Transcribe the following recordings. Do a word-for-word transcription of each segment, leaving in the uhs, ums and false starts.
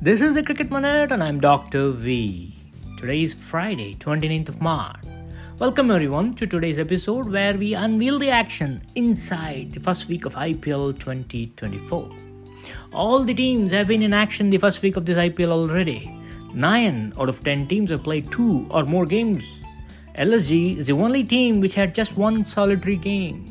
This is the Cricket Minute and I'm Doctor V. Today is Friday, twenty-ninth of March. Welcome everyone to today's episode where we unveil the action inside the first week of I P L twenty twenty-four. All the teams have been in action the first week of this I P L already. nine out of ten teams have played two or more games. L S G is the only team which had just one solitary game.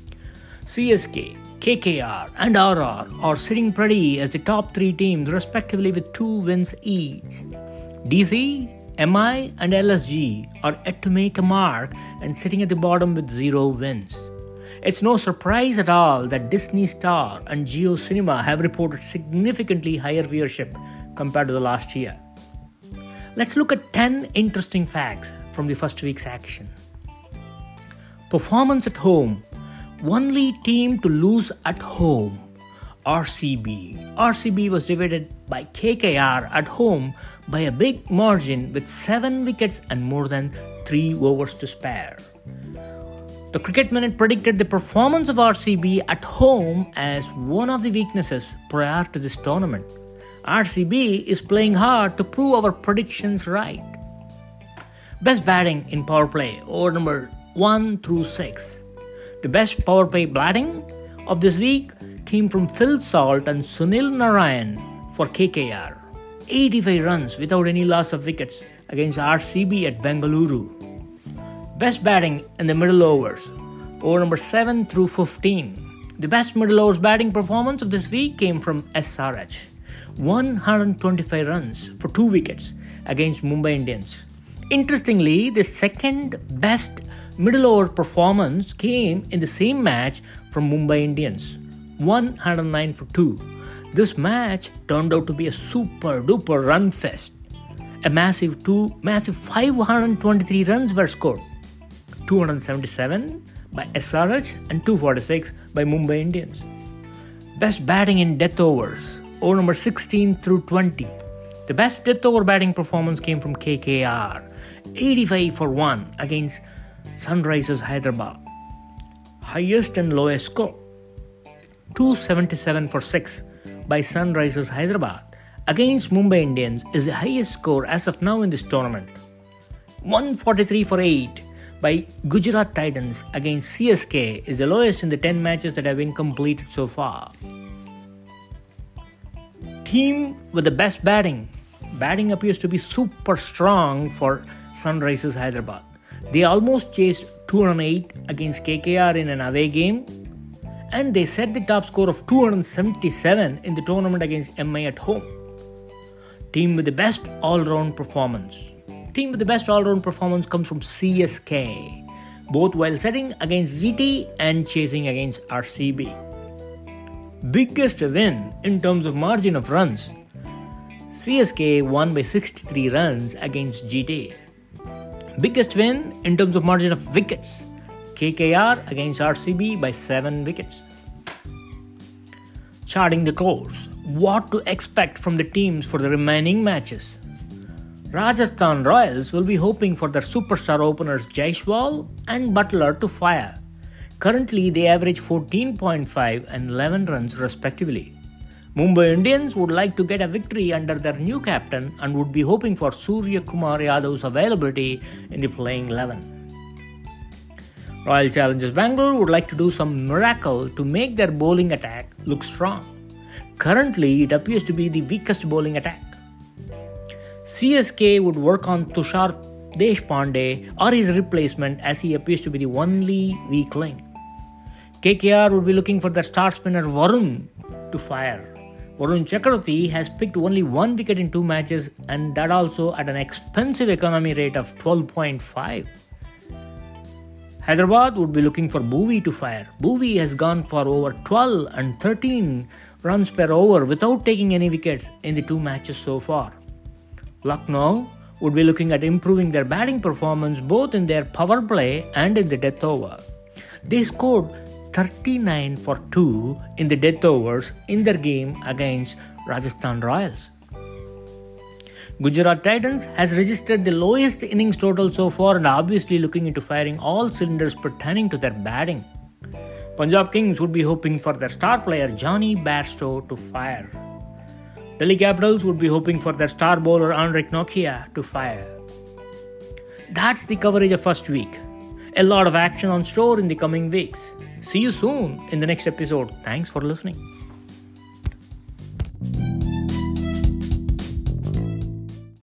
C S K, K K R and R R are sitting pretty as the top three teams respectively with two wins each. D C, M I and L S G are yet to make a mark and sitting at the bottom with zero wins. It's no surprise at all that Disney Star and Jio Cinema have reported significantly higher viewership compared to the last year. Let's look at ten interesting facts from the first week's action. Performance at home. Only team to lose at home. R C B. R C B was defeated by K K R at home by a big margin with seven wickets and more than three overs to spare. The Cricket Minute predicted the performance of R C B at home as one of the weaknesses prior to this tournament. R C B is playing hard to prove our predictions right. Best batting in power play, over number one through six. The best power play batting of this week came from Phil Salt and Sunil Narayan for K K R. eighty-five runs without any loss of wickets against R C B at Bengaluru. Best batting in the middle overs, over number seven through fifteen. The best middle overs batting performance of this week came from S R H. one hundred twenty-five runs for two wickets against Mumbai Indians. Interestingly, the second best middle over performance came in the same match from Mumbai Indians. one hundred nine for two. This match turned out to be a super duper run fest. A massive two, massive five hundred twenty-three runs were scored. two hundred seventy-seven by S R H and two hundred forty-six by Mumbai Indians. Best batting in death overs, over number sixteen through twenty. The best death over batting performance came from K K R. eighty-five for one against Sunrisers Hyderabad. Highest and lowest score. two hundred seventy-seven for six by Sunrisers Hyderabad against Mumbai Indians is the highest score as of now in this tournament. one hundred forty-three for eight by Gujarat Titans against C S K is the lowest in the ten matches that have been completed so far. Team with the best batting. Batting appears to be super strong for Sunrisers Hyderabad. They almost chased two hundred eight against K K R in an away game, and they set the top score of two hundred seventy-seven in the tournament against M I at home. Team with the best all-round performance. Team with the best all-round performance comes from C S K, both while setting against G T and chasing against R C B. Biggest win in terms of margin of runs. C S K won by sixty-three runs against G T. Biggest win in terms of margin of wickets. K K R against R C B by seven wickets. Charting the course. What to expect from the teams for the remaining matches. Rajasthan Royals will be hoping for their superstar openers Jaiswal and Butler to fire. Currently, they average fourteen point five and eleven runs respectively. Mumbai Indians would like to get a victory under their new captain and would be hoping for Surya Kumar Yadav's availability in the playing eleven. Royal Challengers Bangalore would like to do some miracle to make their bowling attack look strong. Currently, it appears to be the weakest bowling attack. C S K would work on Tushar Deshpande or his replacement as he appears to be the only weak link. K K R would be looking for their star spinner Varun to fire. Varun Chakravarti has picked only one wicket in two matches and that also at an expensive economy rate of twelve point five. Hyderabad would be looking for Bhuvi to fire. Bhuvi has gone for over twelve and thirteen runs per over without taking any wickets in the two matches so far. Lucknow would be looking at improving their batting performance both in their power play and in the death over. They scored thirty-nine for two in the death overs in their game against Rajasthan Royals. Gujarat Titans has registered the lowest innings total so far and obviously looking into firing all cylinders pertaining to their batting. Punjab Kings would be hoping for their star player Johnny Bairstow to fire. Delhi Capitals would be hoping for their star bowler Henrik Nokia to fire. That's the coverage of first week. A lot of action on store in the coming weeks. See you soon in the next episode. Thanks for listening.